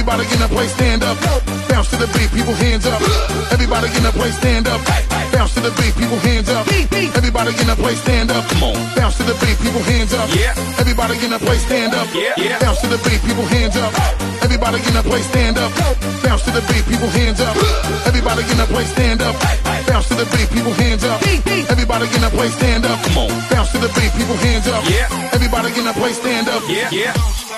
Everybody in the place stand up. Bounce to the beat, people hands up. Everybody in the place stand up. Bounce to the beat, people hands up. Everybody in the place stand up. Come on. Bounce to the beat, people hands up. Yeah. Everybody in the place stand up. Yeah. Bounce to the beat, people hands up. Everybody in the place stand up. Bounce to the beat, people hands up. Everybody in the place stand up. Bounce to the beat, people hands up. Everybody in the place stand up. Come on. Bounce to the beat, people hands up. Yeah. Everybody in the place stand up. Yeah.